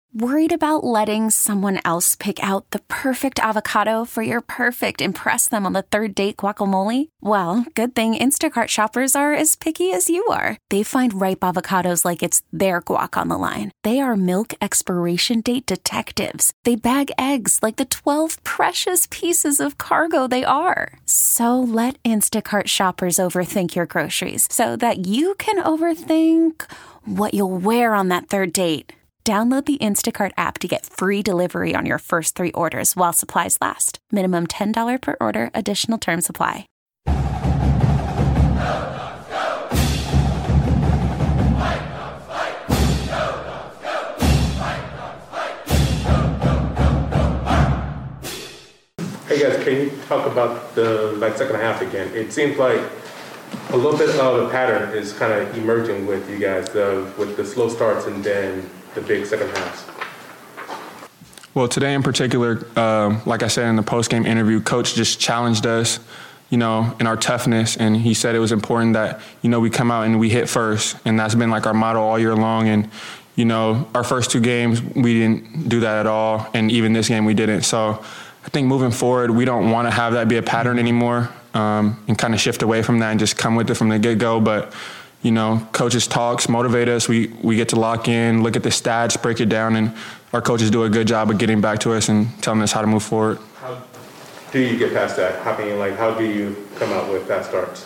Worried about letting someone else pick out the perfect avocado for your perfect impress them on the third date guacamole? Well, good thing Instacart shoppers are as picky as you are. They find ripe avocados like it's their guac on the line. They are milk expiration date detectives. They bag eggs like the 12 precious pieces of cargo they are. So let Instacart shoppers overthink your groceries so that you can overthink what you'll wear on that third date. Download the Instacart app to get free delivery on your first 3 orders while supplies last. Minimum $10 per order. Additional terms apply. Hey guys, can you talk about the second half again? It seems like a little bit of a pattern is kind of emerging with you guys, with the slow starts and then the big second halves. Well, today in particular, like I said in the post-game interview, Coach just challenged us, in our toughness, and he said it was important that, we come out and we hit first, and that's been like our motto all year long. And, our first 2 games, we didn't do that at all, and even this game we didn't. So I think moving forward, we don't want to have that be a pattern anymore, and kind of shift away from that and just come with it from the get-go. But coaches' talks motivate us. We get to lock in, look at the stats, break it down, and our coaches do a good job of getting back to us and telling us how to move forward. How do you get past that? How do you come out with fast starts?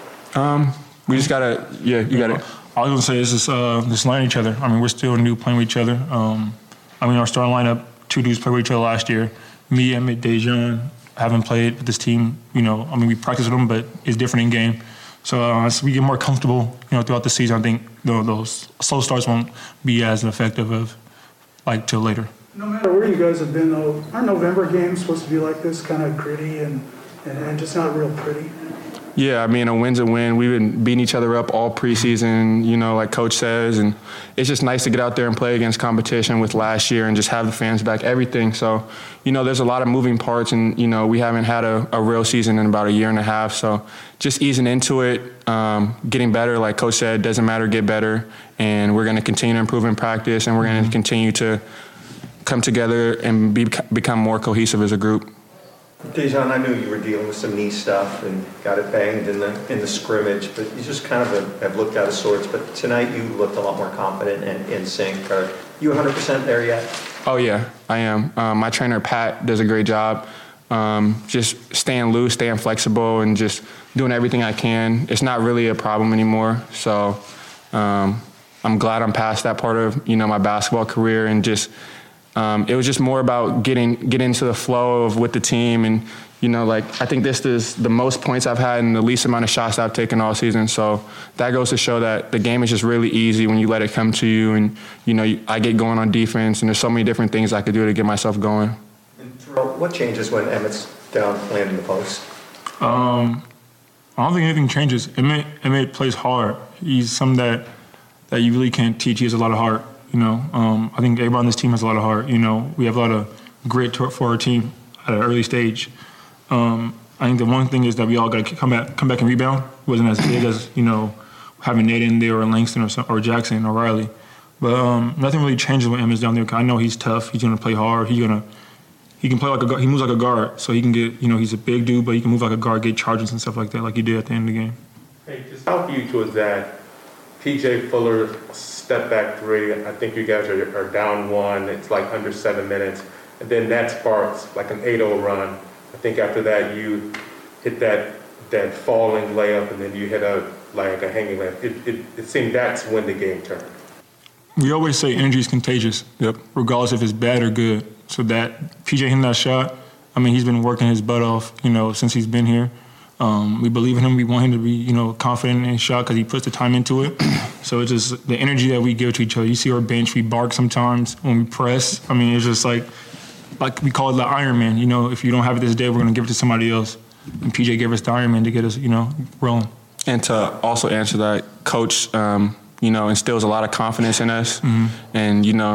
We just gotta, you got it. I was gonna say is just learn each other. I mean, we're still new playing with each other. Our starting lineup, 2 dudes played with each other last year. Me, Emmett, Dejan haven't played with this team. We practice with them, but it's different in game. So as we get more comfortable, throughout the season, I think those slow starts won't be as effective till later. No matter where you guys have been, though, aren't November games supposed to be like this, kind of gritty and just not real pretty? Yeah, a win's a win. We've been beating each other up all preseason, like Coach says, and it's just nice to get out there and play against competition with last year and just have the fans back, everything. So, there's a lot of moving parts, and, we haven't had a real season in about a year and a half. So just easing into it, getting better, like Coach said, doesn't matter, get better. And we're going to continue to improve in practice, and we're going to continue to come together and become more cohesive as a group. Dejan, I knew you were dealing with some knee stuff and got it banged in the scrimmage, but you just kind of have looked out of sorts. But tonight you looked a lot more confident and in sync. Are you 100% there yet? Oh, yeah, I am. My trainer, Pat, does a great job. Just staying loose, staying flexible, and just doing everything I can. It's not really a problem anymore. So I'm glad I'm past that part of, my basketball career, and just it was just more about getting into the flow with the team. And, I think this is the most points I've had and the least amount of shots I've taken all season. So that goes to show that the game is just really easy when you let it come to you. And, I get going on defense, and there's so many different things I could do to get myself going. And Terrell, what changes when Emmett's down playing in the post? I don't think anything changes. Emmett plays hard. He's something that you really can't teach. He has a lot of heart. I think everybody on this team has a lot of heart. We have a lot of grit for our team at an early stage. I think the one thing is that we all got to come back and rebound. It wasn't as big as, having Nate in there or Langston or Jackson or Riley. But nothing really changes when Emmett's down there. I know he's tough. He's going to play hard. He can play he moves like a guard. So he can get, he's a big dude, but he can move like a guard, get charges and stuff like that, like he did at the end of the game. Hey, just how huge was that TJ Fuller step back 3? I think you guys are down 1. It's under 7 minutes. And then that sparks an 8-0 run. I think after that you hit that falling layup, and then you hit a hanging layup. It seemed that's when the game turned. We always say energy is contagious. Yep. Regardless if it's bad or good. So that PJ hitting that shot, he's been working his butt off, since he's been here. We believe in him. We want him to be, confident in his shot because he puts the time into it. So it's just the energy that we give to each other. You see our bench, we bark sometimes when we press. It's just like we call it the Iron Man. If you don't have it this day, we're going to give it to somebody else. And PJ gave us the Iron Man to get us, rolling. And to also answer that, Coach, instills a lot of confidence in us. Mm-hmm. And,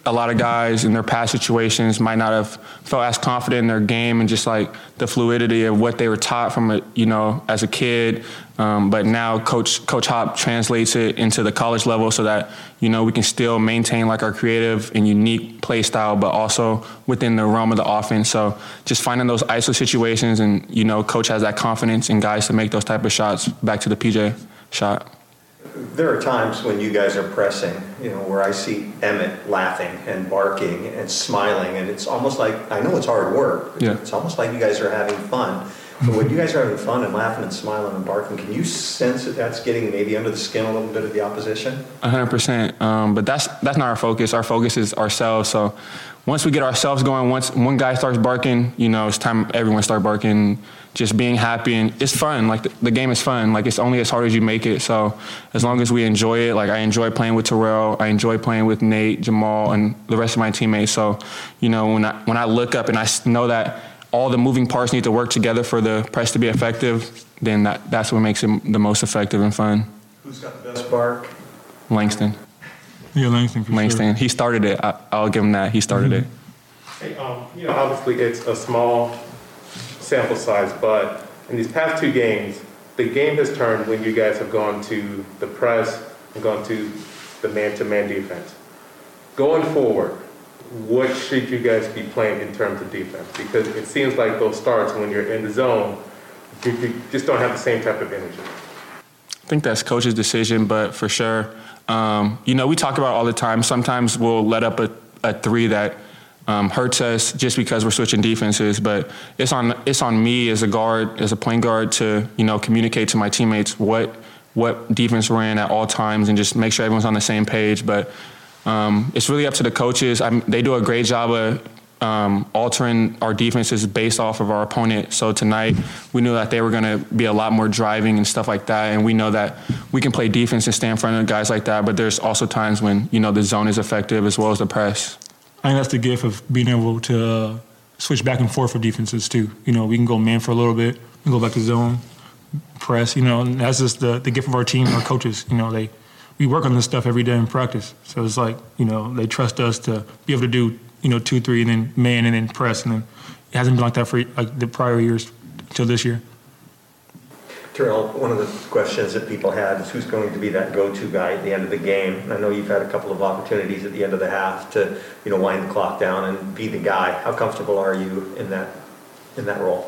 a lot of guys in their past situations might not have felt as confident in their game and just like the fluidity of what they were taught from as a kid. But now Coach Hop translates it into the college level so that, we can still maintain like our creative and unique play style, but also within the realm of the offense. So just finding those ISO situations and, Coach has that confidence in guys to make those type of shots back to the PJ shot. There are times when you guys are pressing, where I see Emmett laughing and barking and smiling, and it's almost like, I know it's hard work, but it's almost like you guys are having fun. But when you guys are having fun and laughing and smiling and barking, can you sense that that's getting maybe under the skin a little bit of the opposition? 100%. But that's not our focus. Our focus is ourselves. So once we get ourselves going, once one guy starts barking, it's time everyone start barking, just being happy. And it's fun. Like the game is fun. Like it's only as hard as you make it. So as long as we enjoy it, like I enjoy playing with Terrell, I enjoy playing with Nate, Jamal, and the rest of my teammates. So, when I look up and I know that all the moving parts need to work together for the press to be effective, then that's what makes it the most effective and fun. Who's got the best bark? Langston. Yeah, Langston for Langston. sure. He started it. I'll give him that. He started it. Hey, obviously it's a small sample size, but in these past 2 games, the game has turned when you guys have gone to the press and gone to the man-to-man defense. Going forward, what should you guys be playing in terms of defense? Because it seems like those starts when you're in the zone, you just don't have the same type of energy. I think that's coach's decision, but for sure, we talk about it all the time. Sometimes we'll let up a 3 that hurts us just because we're switching defenses. But it's on me as a guard, as a point guard, to communicate to my teammates what defense we're in at all times and just make sure everyone's on the same page. But it's really up to the coaches. They do a great job of altering our defenses based off of our opponent. So tonight, we knew that they were going to be a lot more driving and stuff like that. And we know that we can play defense and stay in front of guys like that. But there's also times when, the zone is effective as well as the press. I think that's the gift of being able to switch back and forth for defenses too. We can go man for a little bit, we go back to zone, press, and that's just the gift of our team, our coaches. We work on this stuff every day in practice. So it's like, they trust us to be able to do, 2, 3, and then man, and then press. And then it hasn't been like that for like the prior years until this year. Terrell, one of the questions that people had is who's going to be that go-to guy at the end of the game. And I know you've had a couple of opportunities at the end of the half to, wind the clock down and be the guy. How comfortable are you in that role?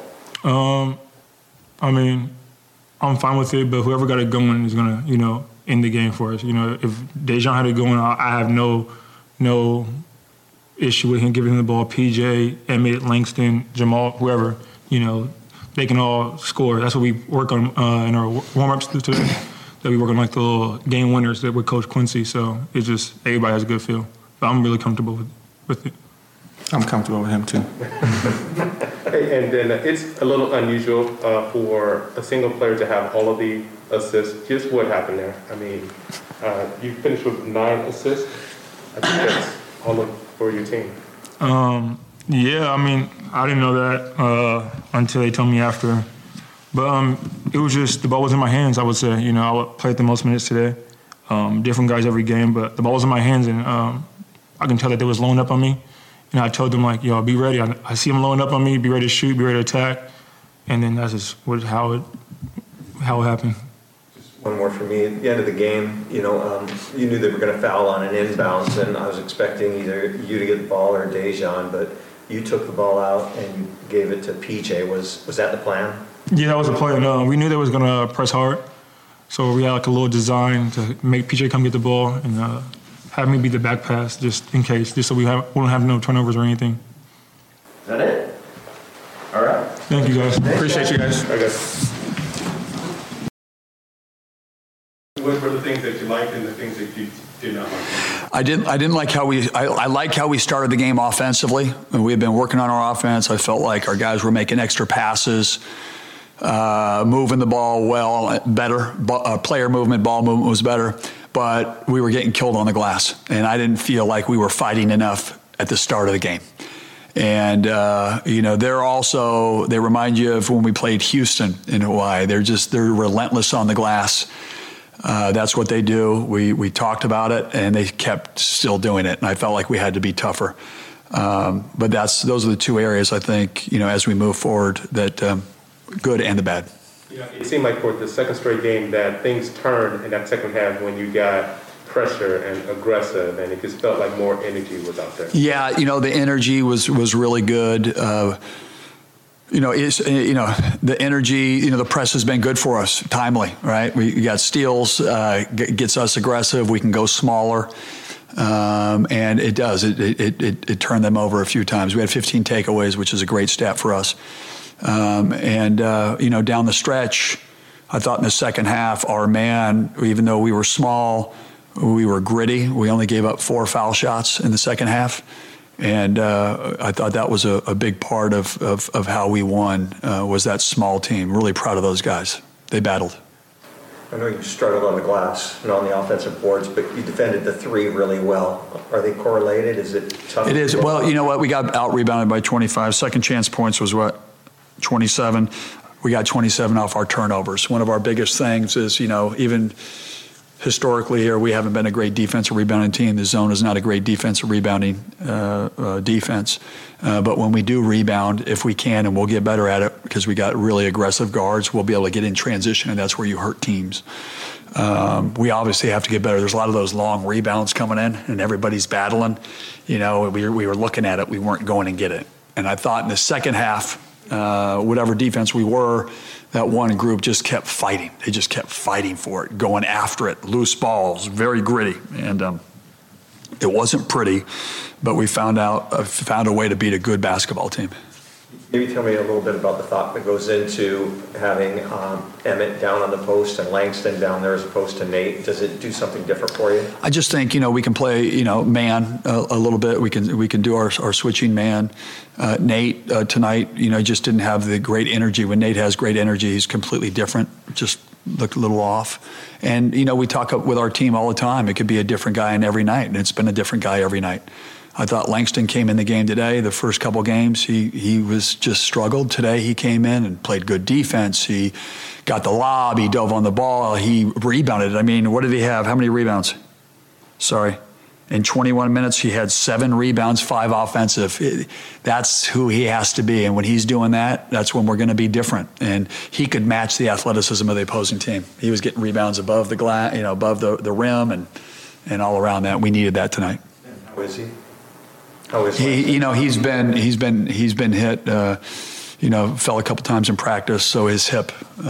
I'm fine with it, but whoever got it going is going to, end the game for us. If Dejan had it going, I have no issue with him giving him the ball. PJ, Emmett, Langston, Jamal, whoever, they can all score. That's what we work on in our warm-ups today, that we work on like the little game winners that with Coach Quincy. So it's just everybody has a good feel. But I'm really comfortable with it. I'm comfortable with him too. Hey, and then it's a little unusual for a single player to have all of the assists. Just what happened there? You finished with 9 assists. I think that's all for your team. Yeah, I didn't know that until they told me after. But it was just the ball was in my hands, I would say. I would play the most minutes today. Different guys every game, but the ball was in my hands, and I can tell that they was loaned up on me. And I told them, like, be ready. I see them loaned up on me, be ready to shoot, be ready to attack. And then that's just how it happened. Just one more for me. At the end of the game, you knew they were going to foul on an inbounds, and I was expecting either you to get the ball or Dejan, but you took the ball out and you gave it to PJ. Was that the plan? Yeah, that was the plan. We knew they was going to press hard. So we had like a little design to make PJ come get the ball and have me be the back pass just in case, just so we don't have no turnovers or anything. Is that it? All right. Thank you, guys. Appreciate you guys. Okay. What were the things that you liked and the things that you did not like? I didn't like how I liked how we started the game offensively. We had been working on our offense. I felt like our guys were making extra passes, moving the ball well, better. Player movement, ball movement was better. But we were getting killed on the glass. And I didn't feel like we were fighting enough at the start of the game. And, they remind you of when we played Houston in Hawaii. They're relentless on the glass. That's what they do. We talked about it, and they kept still doing it, and I felt like we had to be tougher. But those are the two areas, I think, as we move forward, that good and the bad. It seemed like for the second straight game that things turned in that second half when you got pressure and aggressive, and it just felt like more energy was out there. Yeah, the energy was really good. The energy, the press has been good for us, timely, right? We got steals, gets us aggressive. We can go smaller, and it does. It turned them over a few times. We had 15 takeaways, which is a great stat for us. Down the stretch, I thought in the second half, our man, even though we were small, we were gritty. We only gave up 4 foul shots in the second half. And I thought that was a big part of how we won, was that small team. Really proud of those guys. They battled. I know you struggled on the glass and on the offensive boards, but you defended the 3 really well. Are they correlated? Is it tough? It is. Well, you know what? We got out-rebounded by 25. Second chance points was what? 27. We got 27 off our turnovers. One of our biggest things is, even historically here, we haven't been a great defensive rebounding team. The zone is not a great defensive rebounding defense. But when we do rebound, if we can, and we'll get better at it because we got really aggressive guards, we'll be able to get in transition, and that's where you hurt teams. We obviously have to get better. There's a lot of those long rebounds coming in, and everybody's battling. We were looking at it. We weren't going and get it. And I thought in the second half, whatever defense we were, that one group just kept fighting. They just kept fighting for it, going after it, loose balls, very gritty. And it wasn't pretty, but we found a way to beat a good basketball team. Maybe tell me a little bit about the thought that goes into having Emmett down on the post and Langston down there as opposed to Nate. Does it do something different for you? I just think, we can play, man a little bit. We can do our switching man. Nate tonight, just didn't have the great energy. When Nate has great energy, he's completely different. Just looked a little off. And, we talk with our team all the time. It could be a different guy in every night, and it's been a different guy every night. I thought Langston came in the game today. The first couple games, he was just struggled. Today he came in and played good defense. He got the lob. He dove on the ball. He rebounded. I mean, what did he have? How many rebounds? In 21 minutes, he had 7 rebounds, 5 offensive. That's who he has to be. And when he's doing that, that's when we're going to be different. And he could match the athleticism of the opposing team. He was getting rebounds above the glass, above the rim and all around that. We needed that tonight. How is he? He's been hit. Fell a couple times in practice, so his hip.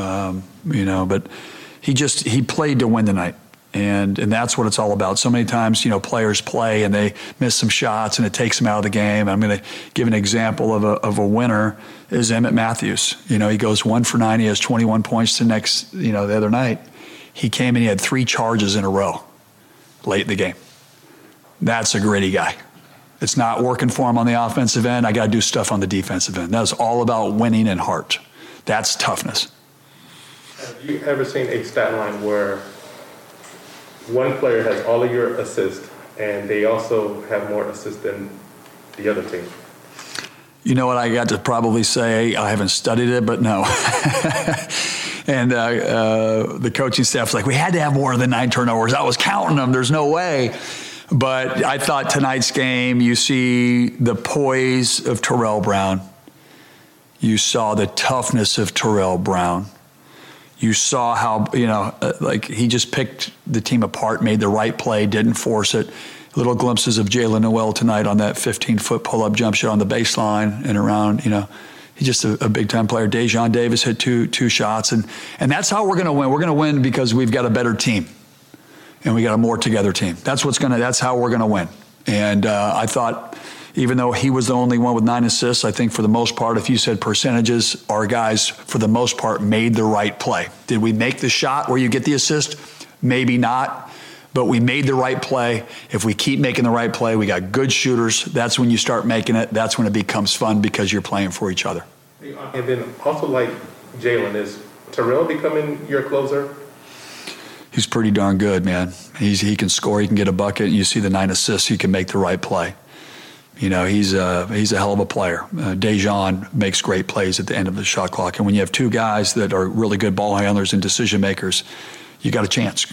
But he played to win tonight, and that's what it's all about. So many times, players play and they miss some shots, and it takes them out of the game. I'm going to give an example of a winner is Emmett Matthews. He goes 1 for 9. He has 21 points the other night. He came in, he had 3 charges in a row late in the game. That's a gritty guy. It's not working for him on the offensive end. I got to do stuff on the defensive end. That's all about winning and heart. That's toughness. Have you ever seen a stat line where one player has all of your assists and they also have more assists than the other team? You know what I got to probably say? I haven't studied it, but no. And the coaching staff's like, we had to have more than 9 turnovers. I was counting them. There's no way. But I thought tonight's game, you see the poise of Terrell Brown. You saw the toughness of Terrell Brown. You saw how, he just picked the team apart, made the right play, didn't force it. Little glimpses of Jalen Noel tonight on that 15-foot pull-up jump shot on the baseline and around, He's just a big-time player. Dejon Davis hit two shots. And that's how we're going to win. We're going to win because we've got a better team. And we got a more together team. That's how we're gonna win. And I thought, even though he was the only one with 9 assists, I think for the most part, if you said percentages, our guys for the most part made the right play. Did we make the shot where you get the assist? Maybe not, but we made the right play. If we keep making the right play, we got good shooters. That's when you start making it. That's when it becomes fun because you're playing for each other. And then also like Jalen, is Terrell becoming your closer? He's pretty darn good, man. He can score, he can get a bucket, and you see the 9 assists, he can make the right play. He's a hell of a player. Dejon makes great plays at the end of the shot clock. And when you have 2 guys that are really good ball handlers and decision makers, you got a chance.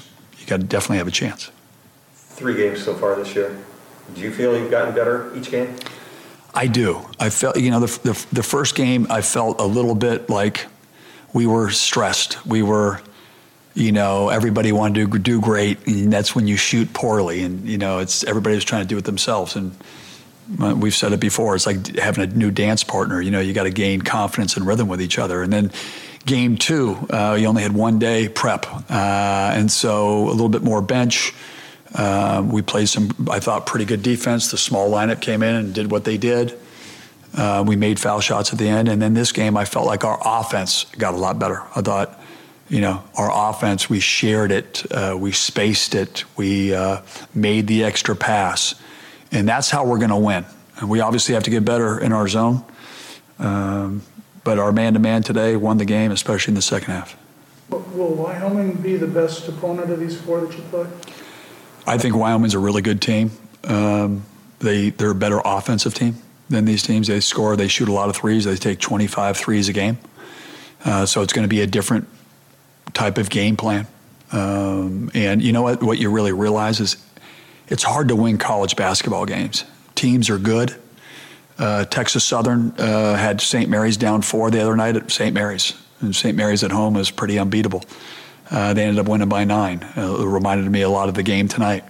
you got to definitely have a chance. 3 games so far this year. Do you feel you've gotten better each game? I do. I felt, the first game, I felt a little bit like we were stressed. We were, everybody wanted to do great, and that's when you shoot poorly. And, everybody was trying to do it themselves. And we've said it before, it's like having a new dance partner. You got to gain confidence and rhythm with each other. And then game 2, you only had 1 day prep. And so a little bit more bench. We played some, I thought, pretty good defense. The small lineup came in and did what they did. We made foul shots at the end. And then this game, I felt like our offense got a lot better. I thought, our offense, we shared it, we spaced it, we made the extra pass. And that's how we're going to win. And we obviously have to get better in our zone. But our man-to-man today won the game, especially in the second half. Will Wyoming be the best opponent of these 4 that you play? I think Wyoming's a really good team. They're a better offensive team than these teams. They score, they shoot a lot of threes. They take 25 threes a game. So it's going to be a different type of game plan. And you know what you really realize is it's hard to win college basketball games. Teams are good. Texas Southern had St. Mary's down 4 the other night at St. Mary's. And St. Mary's at home is pretty unbeatable. They ended up winning by 9. It reminded me a lot of the game tonight.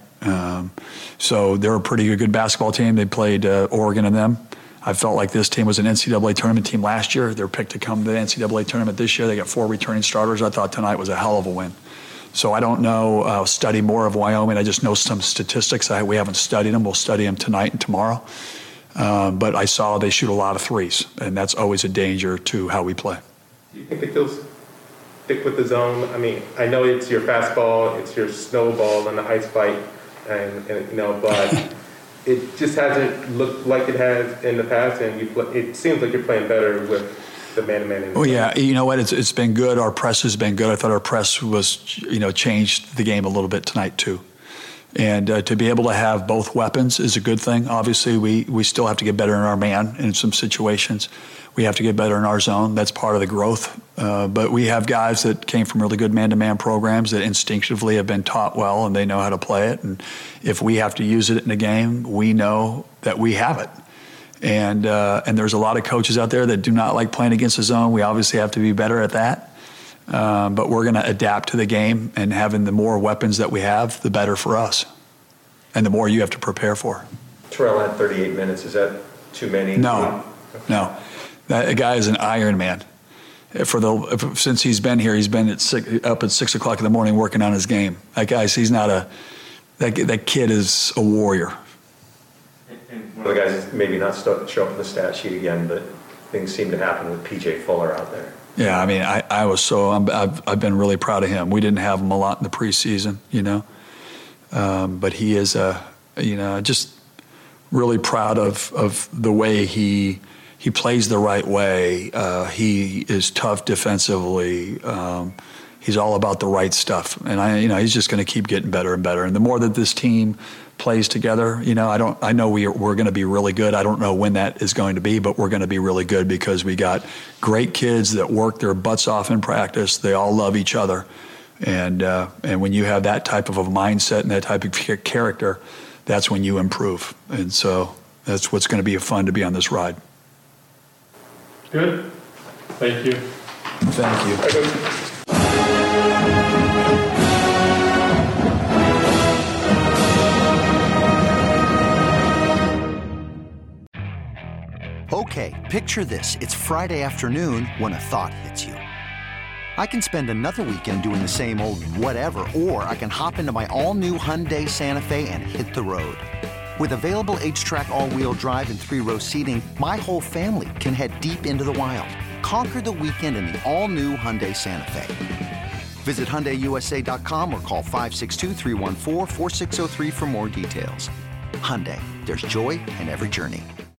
So they're a pretty good basketball team. They played Oregon and them. I felt like this team was an NCAA tournament team last year. They're picked to come to the NCAA tournament this year. They got 4 returning starters. I thought tonight was a hell of a win. So I don't know, I'll study more of Wyoming. I just know some statistics. We haven't studied them. We'll study them tonight and tomorrow. But I saw they shoot a lot of threes, and that's always a danger to how we play. Do you think that they'll stick with the zone? I mean, I know it's your fastball, it's your snowball and the ice fight, and but it just hasn't looked like it has in the past, and it seems like you're playing better with the man-to-man. Oh yeah, you know what? It's been good. Our press has been good. I thought our press was changed the game a little bit tonight too. And to be able to have both weapons is a good thing. Obviously, we still have to get better in our man in some situations. We have to get better in our zone. That's part of the growth. But we have guys that came from really good man-to-man programs that instinctively have been taught well, and they know how to play it. And if we have to use it in a game, we know that we have it. And there's a lot of coaches out there that do not like playing against the zone. We obviously have to be better at that. But we're going to adapt to the game, and having the more weapons that we have, the better for us. And the more you have to prepare for. Terrell had 38 minutes. Is that too many? No. That guy is an Iron Man. Since he's been here, he's been up at 6 o'clock in the morning working on his game. That kid is a warrior. One of the guys maybe not show up in the stat sheet again, but things seem to happen with P.J. Fuller out there. Yeah, I mean, I've been really proud of him. We didn't have him a lot in the preseason, but he is just really proud of the way he plays the right way. He is tough defensively. He's all about the right stuff, and he's just going to keep getting better and better. And the more that this team plays together, I know we're going to be really good. I don't know when that is going to be, but we're going to be really good because we got great kids that work their butts off in practice. They all love each other, and when you have that type of a mindset and that type of character, that's when you improve. And so that's what's going to be fun to be on this ride. Good. Thank you. Thank you. Okay, picture this. It's Friday afternoon when a thought hits you. I can spend another weekend doing the same old whatever, or I can hop into my all-new Hyundai Santa Fe and hit the road. With available H-Track all-wheel drive and 3-row seating, my whole family can head deep into the wild. Conquer the weekend in the all-new Hyundai Santa Fe. Visit HyundaiUSA.com or call 562-314-4603 for more details. Hyundai, there's joy in every journey.